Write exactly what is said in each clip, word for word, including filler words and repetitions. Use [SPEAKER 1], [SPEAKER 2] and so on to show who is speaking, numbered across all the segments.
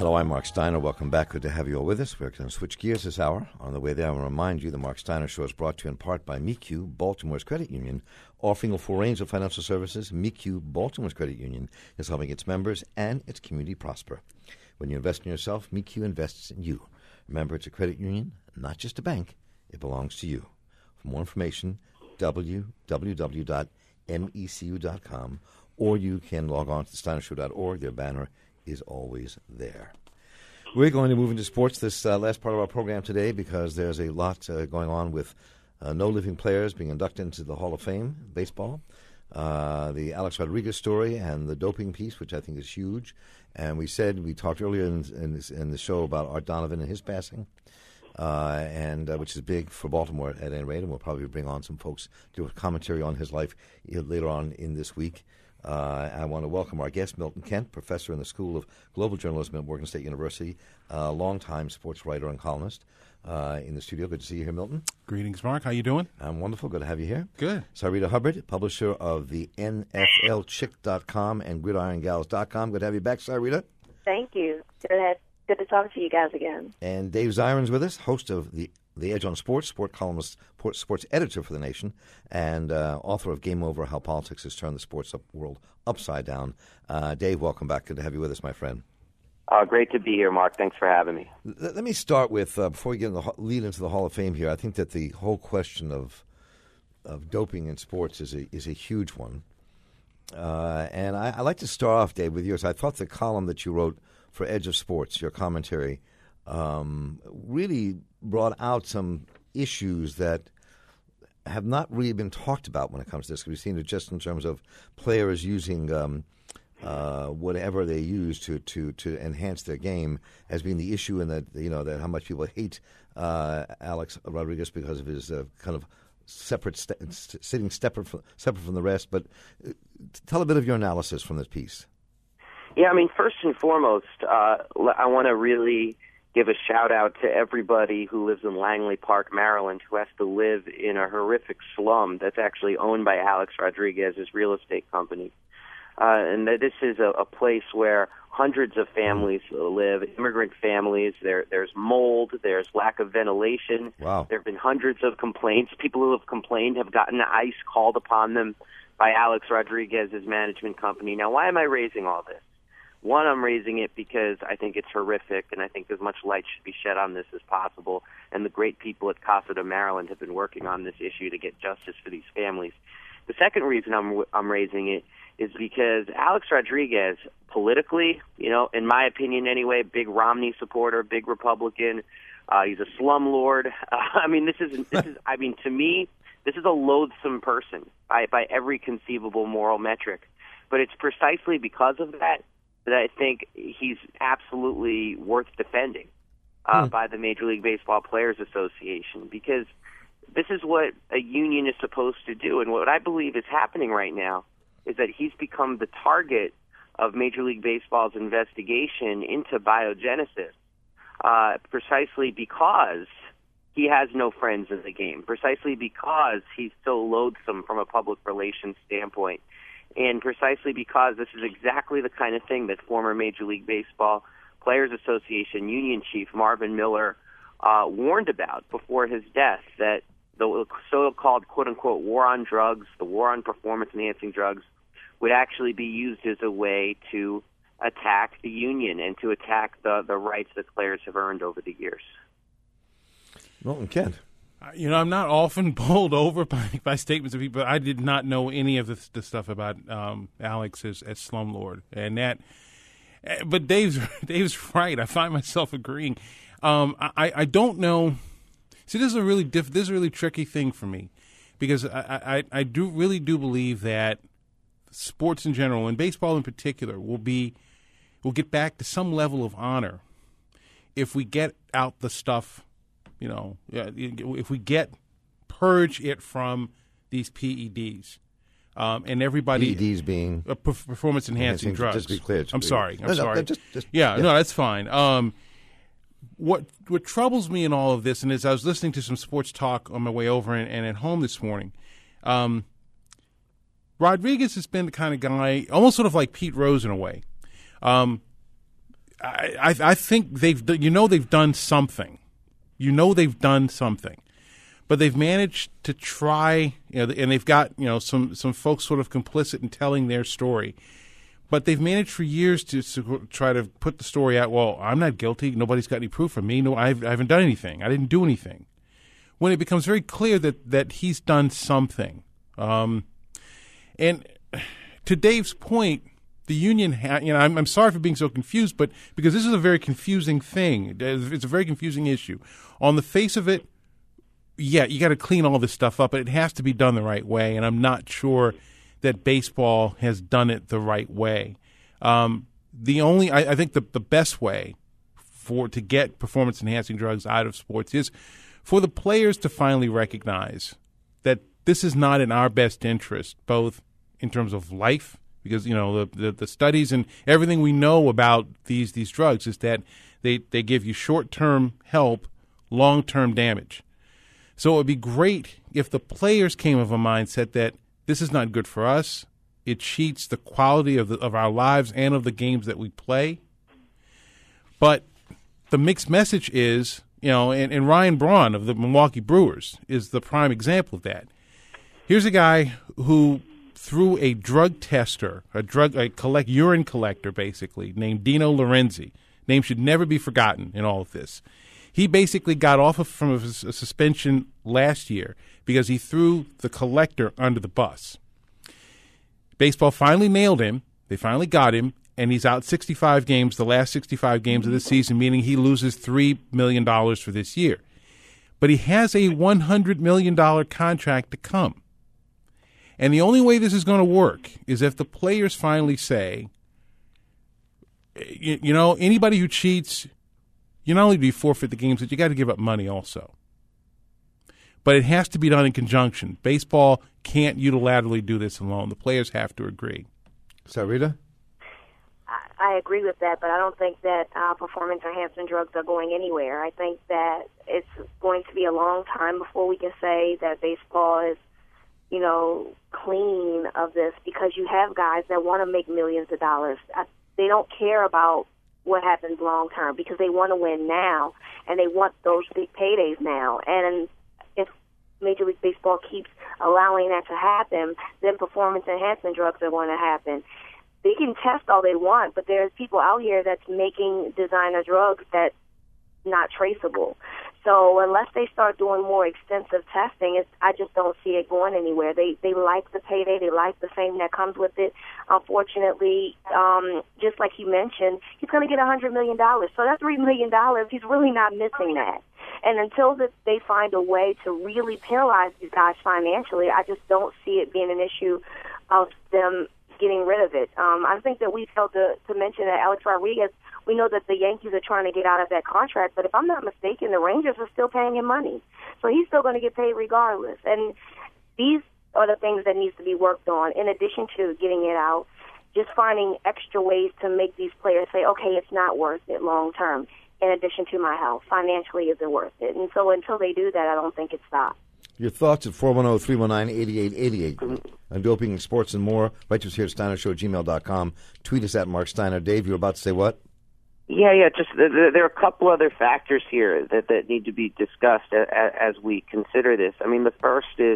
[SPEAKER 1] Hello, I'm Mark Steiner. Welcome back. Good to have you all with us. We're going to switch gears this hour. On the way there, I want to remind you the Mark Steiner Show is brought to you in part by M E Q, Baltimore's credit union, offering a full range of financial services. M E Q, Baltimore's credit union, is helping its members and its community prosper. When you invest in yourself, M E Q invests in you. Remember, it's a credit union, not just a bank. It belongs to you. For more information, w w w dot m e c u dot com, or you can log on to the steiner show dot org. Their banner is always there. We're going to move into sports this uh, last part of our program today because there's a lot uh, going on with uh, no living players being inducted into the Hall of Fame, baseball, uh, the Alex Rodriguez story, and the doping piece, which I think is huge. And we said, we talked earlier in, in, this, in the show about Art Donovan and his passing, uh, and uh, which is big for Baltimore at any rate, and we'll probably bring on some folks to do a commentary on his life later on in this week. Uh, I want to welcome our guest, Milton Kent, professor in the School of Global Journalism at Morgan State University, a uh, longtime sports writer and columnist uh, in the studio. Good to see you here, Milton.
[SPEAKER 2] Greetings, Mark. How you doing?
[SPEAKER 1] I'm wonderful. Good to have you here.
[SPEAKER 2] Good.
[SPEAKER 1] Sarita Hubbard, publisher of the N F L Chick dot com and gridiron gals dot com. Good to have you back, Sarita.
[SPEAKER 3] Thank you. Good to, have, good to talk to you guys again.
[SPEAKER 1] And Dave Zirin's with us, host of the The Edge on Sports, sport columnist, sports editor for The Nation, and uh, author of Game Over, How Politics Has Turned the Sports up World Upside Down. Uh, Dave, welcome back. Good to have you with us, my friend.
[SPEAKER 4] Uh, great to be here, Mark. Thanks for having me.
[SPEAKER 1] L- let me start with, uh, before we get in the, lead into the Hall of Fame here, I think that the whole question of of doping in sports is a, is a huge one. Uh, and I, I'd like to start off, Dave, with yours. I thought the column that you wrote for Edge of Sports, your commentary, um, really brought out some issues that have not really been talked about when it comes to this. We've seen it just in terms of players using um, uh, whatever they use to, to, to enhance their game as being the issue, and that you know that how much people hate uh, Alex Rodriguez because of his uh, kind of separate st- st- sitting separate from, separate from the rest. But uh, tell a bit of your analysis from this piece.
[SPEAKER 4] Yeah, I mean, first and foremost, uh, I want to really give a shout-out to everybody who lives in Langley Park, Maryland, who has to live in a horrific slum that's actually owned by Alex Rodriguez's real estate company. Uh, and this is a, a place where hundreds of families live, immigrant families. There, there's mold. There's lack of ventilation.
[SPEAKER 1] Wow.
[SPEAKER 4] There have been hundreds of complaints. People who have complained have gotten ICE called upon them by Alex Rodriguez's management company. Now, why am I raising all this? One, I'm raising it because I think it's horrific, and I think as much light should be shed on this as possible. And the great people at Casa de Maryland have been working on this issue to get justice for these families. The second reason I'm I'm raising it is because Alex Rodriguez, politically, you know, in my opinion anyway, big Romney supporter, big Republican. Uh, he's a slumlord. Uh, I mean, this is this is. I mean, to me, this is a loathsome person by by every conceivable moral metric. But it's precisely because of that that I think he's absolutely worth defending uh, hmm. by the Major League Baseball Players Association, because this is what a union is supposed to do. And what I believe is happening right now is that he's become the target of Major League Baseball's investigation into biogenesis, uh, precisely because he has no friends in the game, precisely because he's so loathsome from a public relations standpoint. And precisely because this is exactly the kind of thing that former Major League Baseball Players Association Union Chief Marvin Miller uh, warned about before his death, that the so-called quote-unquote war on drugs, the war on performance-enhancing drugs, would actually be used as a way to attack the union and to attack the, the rights that players have earned over the years.
[SPEAKER 1] Milton Kent.
[SPEAKER 2] You know, I'm not often bowled over by, by statements of people. I did not know any of this, this stuff about um, Alex as, as slumlord, and that. But Dave's Dave's right. I find myself agreeing. Um, I I don't know. See, this is a really diff, this is a really tricky thing for me, because I, I I do really do believe that sports in general, and baseball in particular, will be will get back to some level of honor if we get out the stuff. You know, if we get purge it from these P E Ds, um, and everybody
[SPEAKER 1] P E Ds being
[SPEAKER 2] uh, performance enhancing, enhancing drugs.
[SPEAKER 1] Just to be clear,
[SPEAKER 2] I'm sorry. I'm
[SPEAKER 1] no,
[SPEAKER 2] sorry.
[SPEAKER 1] No, just, just,
[SPEAKER 2] yeah,
[SPEAKER 1] yeah,
[SPEAKER 2] no, that's fine. Um, what what troubles me in all of this, and as I was listening to some sports talk on my way over and, and at home this morning, um, Rodriguez has been the kind of guy, almost sort of like Pete Rose in a way. Um, I, I, I think they've, you know, they've done something. You know, they've done something, but they've managed to try, you know, and they've got, you know, some, some folks sort of complicit in telling their story, but they've managed for years to, to try to put the story out. Well, I'm not guilty. Nobody's got any proof of me. No, I've, I haven't done anything. I didn't do anything. When it becomes very clear that, that he's done something. Um, and to Dave's point, the union, ha- you know, I'm, I'm sorry for being so confused, but because this is a very confusing thing. It's a very confusing issue. On the face of it, yeah, you got to clean all this stuff up, but it has to be done the right way, and I'm not sure that baseball has done it the right way. Um, the only, I, I think the, the best way for to get performance-enhancing drugs out of sports is for the players to finally recognize that this is not in our best interest, both in terms of life, because, you know, the, the, the studies and everything we know about these these drugs is that they, they give you short-term help, long-term damage. So it would be great if the players came of a mindset that this is not good for us. It cheats the quality of the, of our lives and of the games that we play. But the mixed message is, you know, and, and Ryan Braun of the Milwaukee Brewers is the prime example of that. Here's a guy who, through a drug tester, a drug a collect urine collector, basically, named Dino Lorenzi. Name should never be forgotten in all of this. He basically got off of, from a, a suspension last year because he threw the collector under the bus. Baseball finally nailed him. They finally got him, and he's out sixty-five games, the last sixty-five games of the season, meaning he loses three million dollars for this year. But he has a one hundred million dollars contract to come. And the only way this is going to work is if the players finally say, you, you know, anybody who cheats, you not only do you forfeit the games, but you got to give up money also. But it has to be done in conjunction. Baseball can't unilaterally do this alone. The players have to agree.
[SPEAKER 1] Sarita?
[SPEAKER 3] I agree with that, but I don't think that uh, performance-enhancing drugs are going anywhere. I think that it's going to be a long time before we can say that baseball is, you know, clean of this, because you have guys that want to make millions of dollars. I, they don't care about what happens long-term because they want to win now, and they want those big paydays now. And if Major League Baseball keeps allowing that to happen, then performance-enhancing drugs are going to happen. They can test all they want, but there's people out here that's making designer drugs that's not traceable. So unless they start doing more extensive testing, it's, I just don't see it going anywhere. They they like the payday. They like the fame that comes with it. Unfortunately, um, just like you mentioned, he's going to get one hundred million dollars. So that three million dollars, he's really not missing that. And until that they find a way to really penalize these guys financially, I just don't see it being an issue of them getting rid of it. Um, I think that we failed to, to mention that Alex Rodriguez, we know that the Yankees are trying to get out of that contract, but if I'm not mistaken, the Rangers are still paying him money. So he's still going to get paid regardless. And these are the things that needs to be worked on, in addition to getting it out, just finding extra ways to make these players say, okay, it's not worth it long term, in addition to my health. Financially, is it worth it? And so until they do that, I don't think it stops.
[SPEAKER 1] Your thoughts at four one zero, three one nine, eight eight eight eight. On doping, sports, and more. Write to us here at steiner show at gmail dot com. Tweet us at Mark Steiner. Dave, you were about to say what?
[SPEAKER 4] Yeah, yeah. Just uh, there are a couple other factors here that, that need to be discussed as, as we consider this. I mean, the first is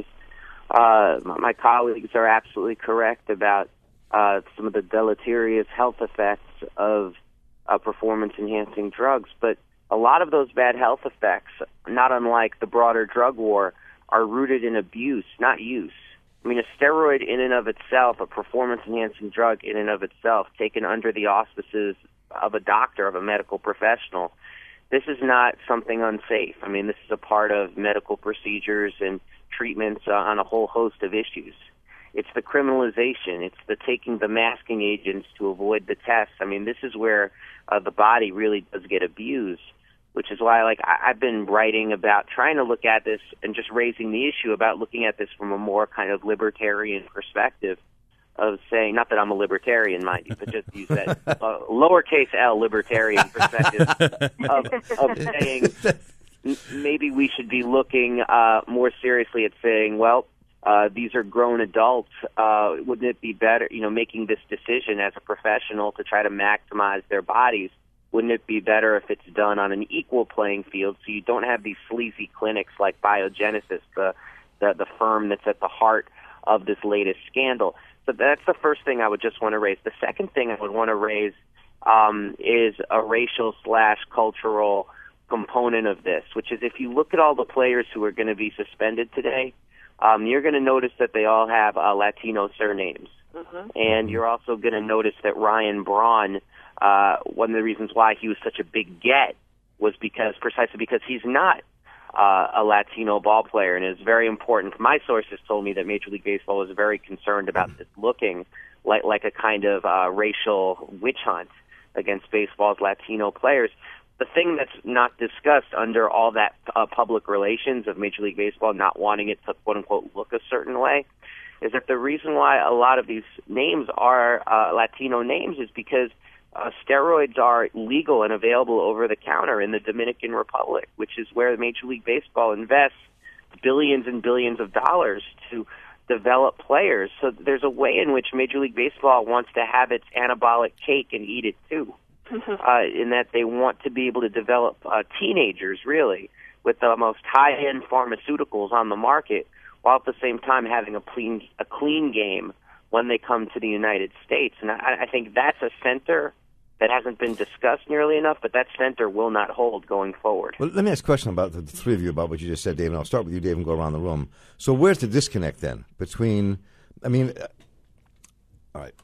[SPEAKER 4] uh, my colleagues are absolutely correct about uh, some of the deleterious health effects of uh, performance-enhancing drugs, but a lot of those bad health effects, not unlike the broader drug war, are rooted in abuse, not use. I mean, a steroid in and of itself, a performance-enhancing drug in and of itself, taken under the auspices of a doctor, of a medical professional, this is not something unsafe. I mean, this is a part of medical procedures and treatments uh, on a whole host of issues. It's the criminalization. It's the taking the masking agents to avoid the tests. I mean, this is where uh, the body really does get abused, which is why, like, I, I've been writing about trying to look at this and just raising the issue about looking at this from a more kind of libertarian perspective of saying, not that I'm a libertarian, mind you, but just use that uh, lowercase L libertarian perspective of, of saying maybe we should be looking uh, more seriously at saying, well, uh, these are grown adults. Uh, wouldn't it be better, you know, making this decision as a professional to try to maximize their bodies? wouldn't it be better if it's done on an equal playing field so you don't have these sleazy clinics like Biogenesis, the, the, the firm that's at the heart of this latest scandal? So that's the first thing I would just want to raise. The second thing I would want to raise um, is a racial slash cultural component of this, which is if you look at all the players who are going to be suspended today, um, you're going to notice that they all have uh, Latino surnames. Mm-hmm. And you're also going to notice that Ryan Braun, uh, one of the reasons why he was such a big get was because precisely because he's not uh, a Latino ball player, and it's very important. My sources told me that Major League Baseball was very concerned about this looking like like a kind of uh, racial witch hunt against baseball's Latino players. The thing that's not discussed under all that uh, public relations of Major League Baseball not wanting it to quote-unquote look a certain way is that the reason why a lot of these names are uh, Latino names is because uh, steroids are legal and available over the counter in the Dominican Republic, which is where Major League Baseball invests billions and billions of dollars to develop players. So there's a way in which Major League Baseball wants to have its anabolic cake and eat it too. Uh, in that they want to be able to develop uh, teenagers, really, with the most high-end pharmaceuticals on the market, while at the same time having a clean, a clean game when they come to the United States. And I, I think that's a center that hasn't been discussed nearly enough, but that center will not hold going forward.
[SPEAKER 1] Well, let me ask a question about the, the three of you about what you just said, Dave, and I'll start with you, Dave, and go around the room. So where's the disconnect then between, I mean, uh, all right,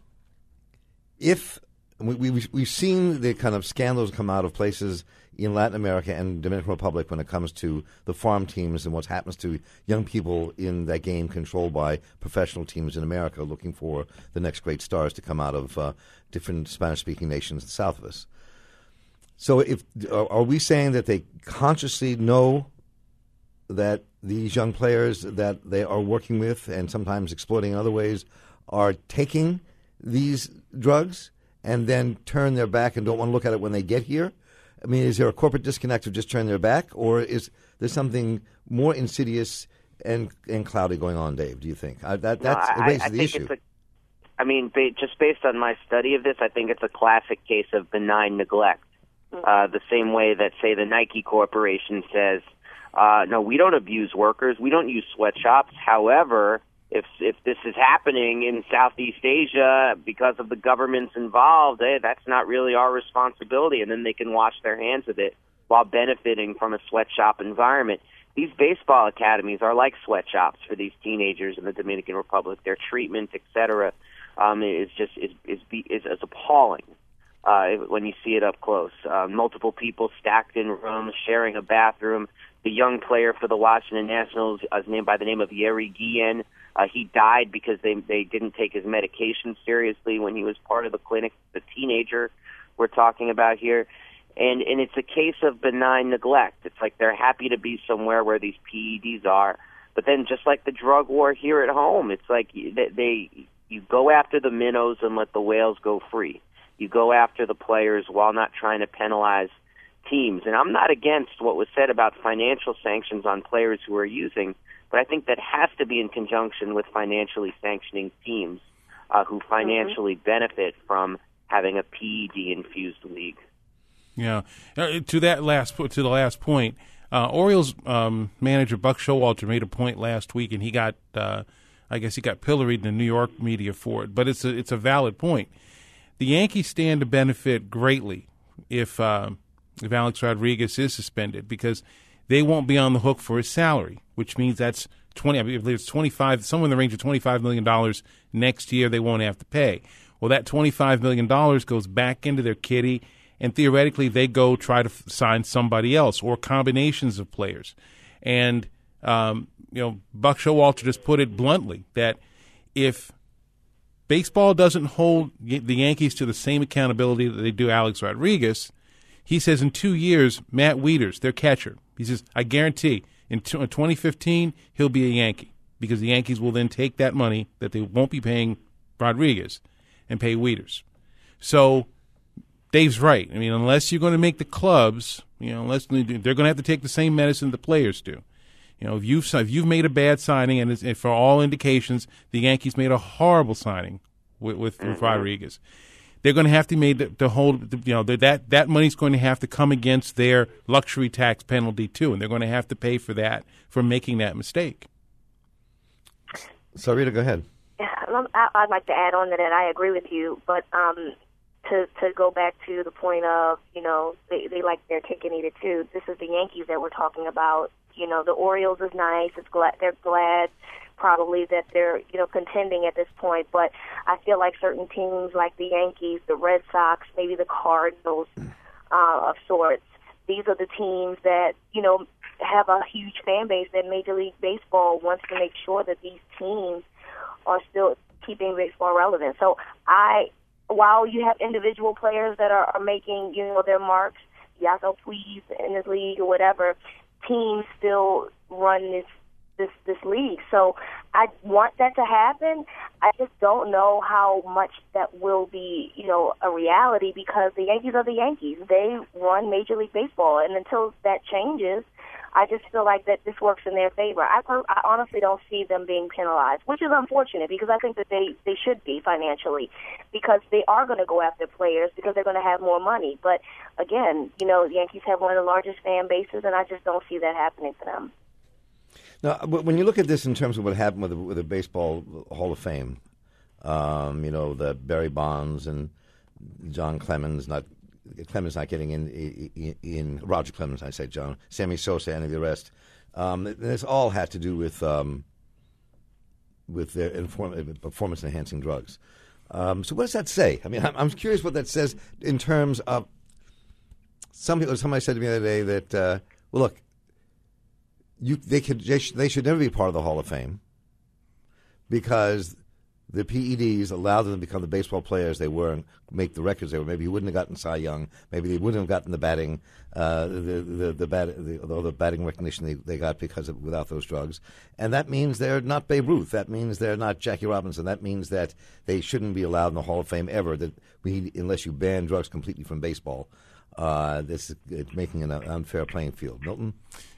[SPEAKER 1] if... We, we, we've seen the kind of scandals come out of places in Latin America and Dominican Republic when it comes to the farm teams and what happens to young people in that game controlled by professional teams in America looking for the next great stars to come out of uh, different Spanish-speaking nations south of us. So if are we saying that they consciously know that these young players that they are working with and sometimes exploiting in other ways are taking these drugs and then turn their back and don't want to look at it when they get here? I mean, is there a corporate disconnect of just turning their back, or is there something more insidious and and cloudy going on, Dave, do you think? I, that that's,
[SPEAKER 4] no, I,
[SPEAKER 1] it raises
[SPEAKER 4] I
[SPEAKER 1] the
[SPEAKER 4] think
[SPEAKER 1] issue.
[SPEAKER 4] It's a, I mean, ba- just based on my study of this, I think it's a classic case of benign neglect. Uh, the same way that, say, the Nike Corporation says, uh, no, we don't abuse workers, we don't use sweatshops. However, If if this is happening in Southeast Asia because of the governments involved, eh, that's not really our responsibility, and then they can wash their hands of it while benefiting from a sweatshop environment. These baseball academies are like sweatshops for these teenagers in the Dominican Republic. Their treatment, et cetera, um, is just is is, is, is appalling uh, when you see it up close. Uh, multiple people stacked in rooms, sharing a bathroom. The young player for the Washington Nationals is named by the name of Yeri Guillen. Uh, he died because they they didn't take his medication seriously when he was part of the clinic, the teenager we're talking about here. And and it's a case of benign neglect. It's like they're happy to be somewhere where these P E Ds are. But then just like the drug war here at home, it's like they, they you go after the minnows and let the whales go free. You go after the players while not trying to penalize teams. And I'm not against what was said about financial sanctions on players who are using, but I think that has to be in conjunction with financially sanctioning teams uh, who financially mm-hmm. benefit from having a P E D-infused league.
[SPEAKER 2] Yeah. Uh, to that last to the last point, uh, Orioles um, manager Buck Showalter made a point last week, and he got, uh, I guess, he got pilloried in the New York media for it. But it's a it's a valid point. The Yankees stand to benefit greatly if uh, if Alex Rodriguez is suspended, because they won't be on the hook for his salary, which means that's twenty. I believe it's twenty-five, somewhere in the range of twenty-five million dollars next year. They won't have to pay. Well, that twenty-five million dollars goes back into their kitty, and theoretically they go try to f- sign somebody else or combinations of players. And um, you know, Buck Showalter just put it bluntly that if baseball doesn't hold the Yankees to the same accountability that they do Alex Rodriguez, he says in two years, Matt Wieters, their catcher, he says, I guarantee in twenty fifteen he'll be a Yankee, because the Yankees will then take that money that they won't be paying Rodriguez and pay Wieters. So Dave's right. I mean, unless you're going to make the clubs, you know, unless they're going to have to take the same medicine the players do. You know, if you've if you've made a bad signing, and, it's, and for all indications, the Yankees made a horrible signing with with, mm-hmm. with Rodriguez, they're going to have to make the, the hold, you know, that that money's going to have to come against their luxury tax penalty too, and they're going to have to pay for that for making that mistake.
[SPEAKER 1] So, Rita, go ahead.
[SPEAKER 3] Yeah, I'd like to add on to that. I agree with you, but um, to to go back to the point of, you know, they, they like their cake and eat it too. This is the Yankees that we're talking about. You know, the Orioles is nice. It's glad they're glad probably that they're, you know, contending at this point. But I feel like certain teams like the Yankees, the Red Sox, maybe the Cardinals uh, of sorts, these are the teams that, you know, have a huge fan base that Major League Baseball wants to make sure that these teams are still keeping baseball relevant. So I, while you have individual players that are, are making, you know, their marks, Yasiel Puig in this league or whatever, teams still run this this this league. So I want that to happen. I just don't know how much that will be, you know, a reality, because the Yankees are the Yankees. They run Major League Baseball, and until that changes, I just feel like that this works in their favor. I, I honestly don't see them being penalized, which is unfortunate, because I think that they, they should be financially, because they are going to go after players because they're going to have more money. But, again, you know, the Yankees have one of the largest fan bases, and I just don't see that happening to them.
[SPEAKER 1] Now, when you look at this in terms of what happened with the, with the Baseball Hall of Fame, um, you know, the Barry Bonds and John Clemens, not Clemens not getting in, in, in Roger Clemens, I say John, Sammy Sosa, any of the rest. Um, this all had to do with um, with their inform- performance-enhancing drugs. Um, so what does that say? I mean, I'm, I'm curious what that says in terms of some people. Somebody said to me the other day that, uh, well, look, you they could they, sh- they should never be part of the Hall of Fame because the P E Ds allowed them to become the baseball players they were and make the records they were. Maybe you wouldn't have gotten Cy Young. Maybe they wouldn't have gotten the batting, uh, the the the, bat, the, the batting recognition they, they got because of without those drugs. And that means they're not Babe Ruth. That means they're not Jackie Robinson. That means that they shouldn't be allowed in the Hall of Fame ever. That we unless you ban drugs completely from baseball. Uh, this it's making an unfair playing field. Milton,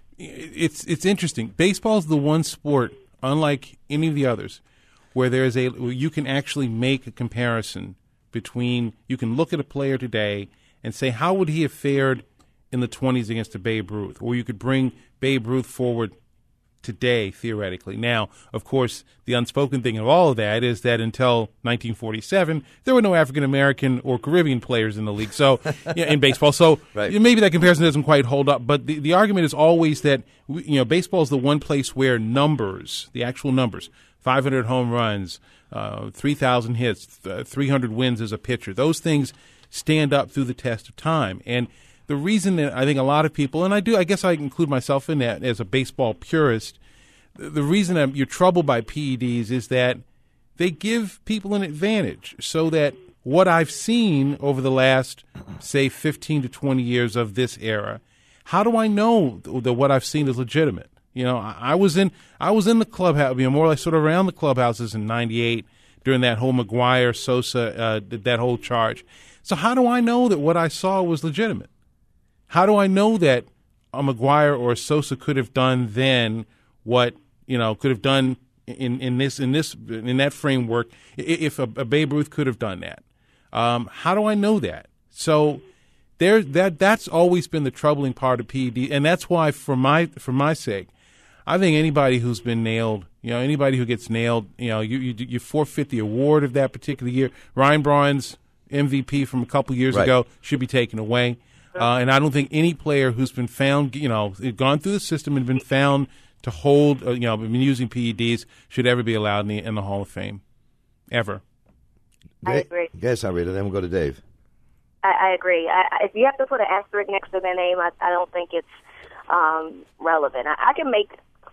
[SPEAKER 2] it's it's interesting. Baseball is the one sport, unlike any of the others, where there is a where you can actually make a comparison between, you can look at a player today and say, how would he have fared in the twenties against a Babe Ruth? Or you could bring Babe Ruth forward today, theoretically. Now, of course, the unspoken thing of all of that is that until nineteen forty-seven, there were no African-American or Caribbean players in the league, so yeah, in baseball. So right. Maybe that comparison doesn't quite hold up, but the, the argument is always that, you know, baseball is the one place where numbers, the actual numbers, five hundred home runs, uh, three thousand hits, uh, three hundred wins as a pitcher. Those things stand up through the test of time. And the reason that I think a lot of people, and I do, I guess I include myself in that as a baseball purist, the reason I'm, you're troubled by P E Ds is that they give people an advantage, so that what I've seen over the last, say, fifteen to twenty years of this era, how do I know that what I've seen is legitimate? You know, I, I was in I was in the clubhouse, you know, more or less sort of around the clubhouses in ninety-eight during that whole McGuire, Sosa, uh, that whole charge. So how do I know that what I saw was legitimate? How do I know that a McGuire or a Sosa could have done then what, you know, could have done in, in this in this in that framework if a, a Babe Ruth could have done that? Um, how do I know that? So there that that's always been the troubling part of P E D, and that's why, for my for my sake, I think anybody who's been nailed, you know, anybody who gets nailed, you know, you you, you forfeit the award of that particular year. Ryan Braun's M V P from a couple years
[SPEAKER 1] right. ago
[SPEAKER 2] should be taken away. Uh, and I don't think any player who's been found, you know, gone through the system and been found to hold, uh, you know, been using P E Ds should ever be allowed in the, in the Hall of Fame, ever.
[SPEAKER 3] I agree.
[SPEAKER 1] Yes, I read it. Then we'll go to Dave.
[SPEAKER 3] I, I agree. I, if you have to put an asterisk next to their name, I, I don't think it's um, relevant. I, I can make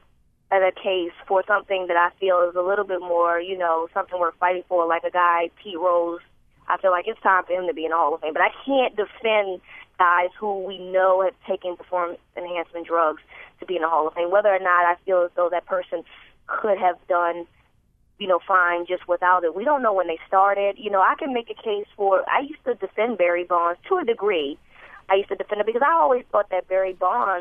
[SPEAKER 3] a case for something that I feel is a little bit more, you know, something we're fighting for, like a guy, Pete Rose. I feel like it's time for him to be in the Hall of Fame. But I can't defend guys who we know have taken performance enhancement drugs to be in the Hall of Fame, whether or not I feel as though that person could have done, you know, fine just without it. We don't know when they started. You know, I can make a case for, I used to defend Barry Bonds to a degree. I used to defend it because I always thought that Barry Bonds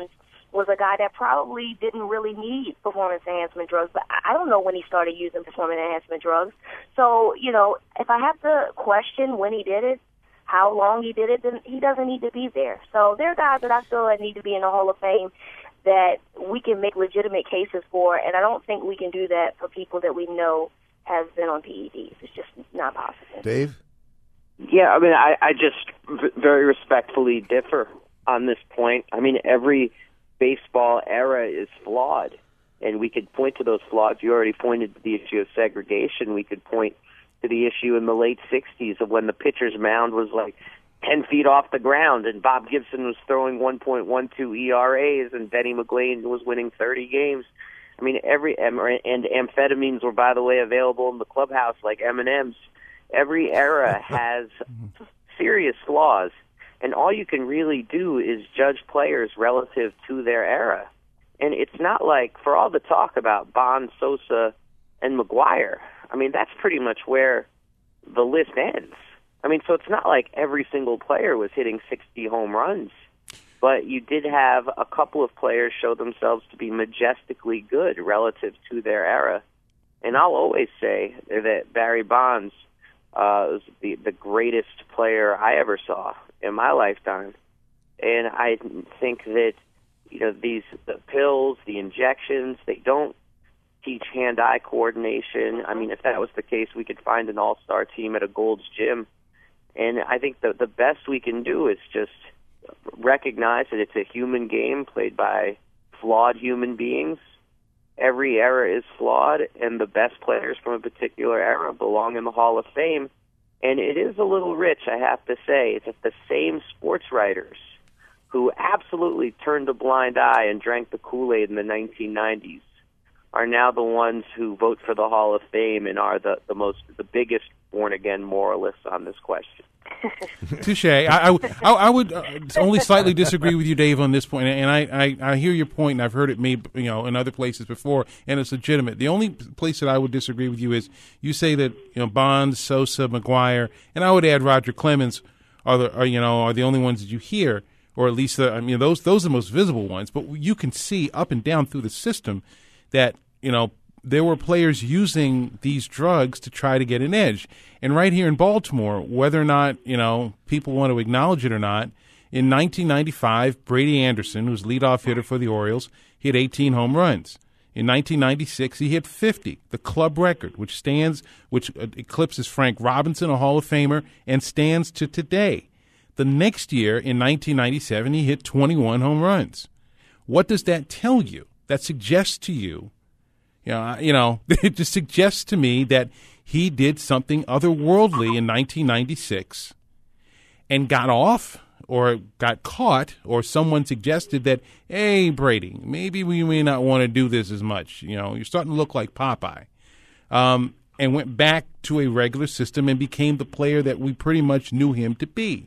[SPEAKER 3] was a guy that probably didn't really need performance enhancement drugs, but I don't know when he started using performance enhancement drugs. So, you know, if I have to question when he did it, how long he did it, then he doesn't need to be there. So there are guys that I feel that need to be in the Hall of Fame that we can make legitimate cases for, and I don't think we can do that for people that we know has been on P E Ds. It's just not possible.
[SPEAKER 1] Dave?
[SPEAKER 4] Yeah, I mean, I, I just v- very respectfully differ on this point. I mean, every baseball era is flawed, and we could point to those flaws. You already pointed to the issue of segregation. We could point to the issue in the late sixties of when the pitcher's mound was like ten feet off the ground, and Bob Gibson was throwing one point one two E R As, and Benny McGlane was winning thirty games. I mean, every and amphetamines were, by the way, available in the clubhouse like M and M's. Every era has serious flaws, and all you can really do is judge players relative to their era. And it's not like, for all the talk about Bonds, Sosa, and McGwire, I mean, that's pretty much where the list ends. I mean, so it's not like every single player was hitting sixty home runs, but you did have a couple of players show themselves to be majestically good relative to their era. And I'll always say that Barry Bonds uh, was the, the greatest player I ever saw in my lifetime. And I think that, you know, these the pills, the injections, they don't teach hand-eye coordination. I mean, if that was the case, we could find an all-star team at a Gold's Gym. And I think the the best we can do is just recognize that it's a human game played by flawed human beings. Every era is flawed, and the best players from a particular era belong in the Hall of Fame. And it is a little rich, I have to say. It's that the same sports writers who absolutely turned a blind eye and drank the Kool-Aid in the nineteen nineties are now the ones who vote for the Hall of Fame and are the, the most the biggest born-again moralists on this question.
[SPEAKER 2] Touche. I, I, I, I would uh, only slightly disagree with you, Dave, on this point, and I, I, I hear your point, and I've heard it made, you know, in other places before, and it's legitimate. The only place that I would disagree with you is you say that, you know, Bonds, Sosa, McGwire, and I would add Roger Clemens are the are, you know are the only ones that you hear, or at least the, I mean those those are the most visible ones. But you can see up and down through the system that, you know, there were players using these drugs to try to get an edge. And right here in Baltimore, whether or not, you know, people want to acknowledge it or not, in nineteen ninety-five, Brady Anderson, who was leadoff hitter for the Orioles, hit eighteen home runs. In nineteen ninety-six, he hit fifty, the club record, which stands, which eclipses Frank Robinson, a Hall of Famer, and stands to today. The next year, in nineteen ninety-seven, he hit twenty-one home runs. What does that tell you? That suggests to you, you know, you know, it just suggests to me that he did something otherworldly in nineteen ninety-six and got off or got caught, or someone suggested that, hey, Brady, maybe we may not want to do this as much. You know, you're starting to look like Popeye. Um, and went back to a regular system and became the player that we pretty much knew him to be.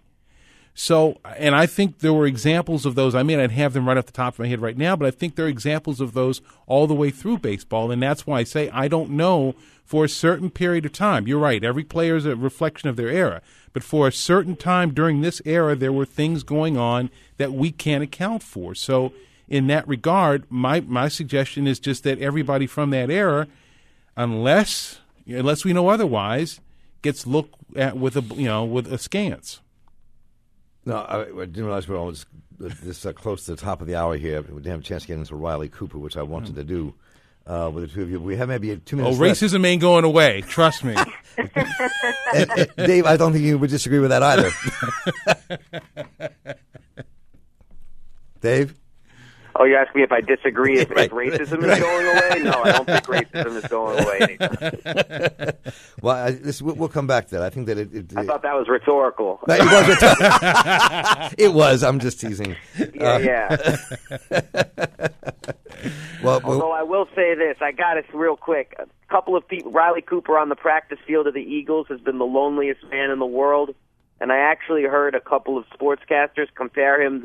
[SPEAKER 2] So, and I think there were examples of those. I may not have them right off the top of my head right now, but I think there are examples of those all the way through baseball, and that's why I say I don't know for a certain period of time. You're right. Every player is a reflection of their era. But for a certain time during this era, there were things going on that we can't account for. So in that regard, my, my suggestion is just that everybody from that era, unless unless we know otherwise, gets looked at with a, you know, with askance.
[SPEAKER 1] No, I, I didn't realize we were almost this uh, close to the top of the hour here. We didn't have a chance to get into Riley Cooper, which I wanted mm. to do uh, with the two of you. We have maybe two minutes
[SPEAKER 2] Oh,
[SPEAKER 1] left.
[SPEAKER 2] Racism ain't going away. Trust me.
[SPEAKER 1] and, and Dave, I don't think you would disagree with that either. Dave?
[SPEAKER 4] Oh, you ask me if I disagree if,
[SPEAKER 1] right.
[SPEAKER 4] if racism right. is going away? No, I don't think racism is going away anytime.
[SPEAKER 1] Well, I, this, we'll, we'll come back to that. I think that it... it
[SPEAKER 4] I thought that was rhetorical.
[SPEAKER 1] No, it was rhetorical. It was. I'm just teasing.
[SPEAKER 4] Yeah,
[SPEAKER 1] uh,
[SPEAKER 4] yeah.
[SPEAKER 1] well,
[SPEAKER 4] Although
[SPEAKER 1] well,
[SPEAKER 4] I will say this, I got it real quick. A couple of people, Riley Cooper on the practice field of the Eagles has been the loneliest man in the world, and I actually heard a couple of sportscasters compare him to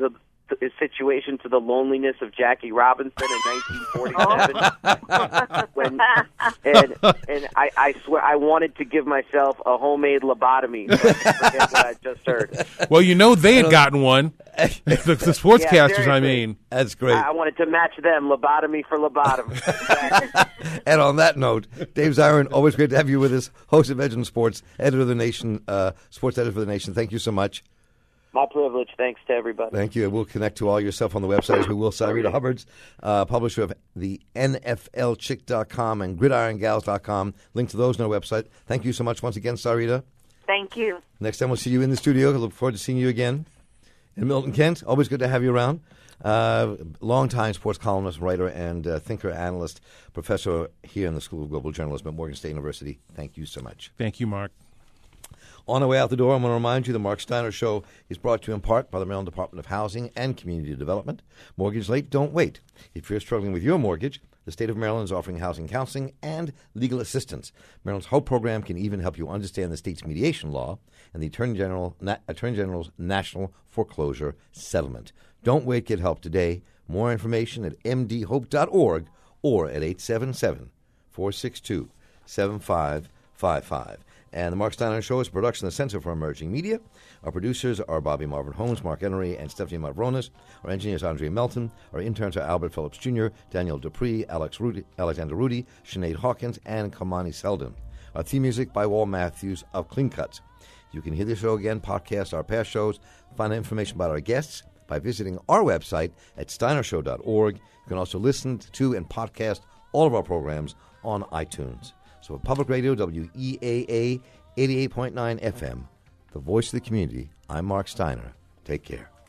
[SPEAKER 4] the situation to the loneliness of Jackie Robinson in nineteen forty-seven. when, and and I, I swear I wanted to give myself a homemade lobotomy. So I forget what I just heard.
[SPEAKER 2] Well, you know they had gotten one. the, the sportscasters,
[SPEAKER 4] yeah,
[SPEAKER 2] I mean.
[SPEAKER 1] That's great.
[SPEAKER 4] I, I wanted to match them, lobotomy for lobotomy. Exactly.
[SPEAKER 1] And on that note, Dave Zirin, always great to have you with us, host of Edge and Sports, editor of The Nation, uh, sports editor for The Nation. Thank you so much.
[SPEAKER 4] My privilege. Thanks to everybody.
[SPEAKER 1] Thank you. We'll connect to all your stuff on the website, as we will. Sarita Hubbard's, uh, publisher of the N F L Chick dot com and Gridiron Gals dot com. Link to those on our website. Thank you so much once again, Sarita.
[SPEAKER 3] Thank you. Next
[SPEAKER 1] time we'll see you in the studio. I look forward to seeing you again. And Milton Kent, always good to have you around. Uh, longtime sports columnist, writer, and uh, thinker, analyst, professor here in the School of Global Journalism at Morgan State University. Thank you so much.
[SPEAKER 2] Thank you, Mark.
[SPEAKER 1] On our way out the door, I want to remind you the Mark Steiner Show is brought to you in part by the Maryland Department of Housing and Community Development. Mortgage late, don't wait. If you're struggling with your mortgage, the state of Maryland is offering housing counseling and legal assistance. Maryland's HOPE program can even help you understand the state's mediation law and the Attorney General, Na- Attorney General's National Foreclosure Settlement. Don't wait, get help today. More information at m d hope dot org or at eight seven seven, four six two, seven five five five. And the Mark Steiner Show is a production of the Center for Emerging Media. Our producers are Bobby Marvin Holmes, Mark Emery, and Stephanie Mavronis. Our engineer is Andre Melton. Our interns are Albert Phillips Junior, Daniel Dupree, Alex Rudy, Alexander Rudy, Sinead Hawkins, and Kamani Seldon. Our theme music by Wal Matthews of Clean Cuts. You can hear the show again, podcast our past shows, find information about our guests by visiting our website at steiner show dot org. You can also listen to and podcast all of our programs on iTunes. So for Public Radio, W E A A eighty-eight point nine F M, the voice of the community, I'm Mark Steiner. Take care.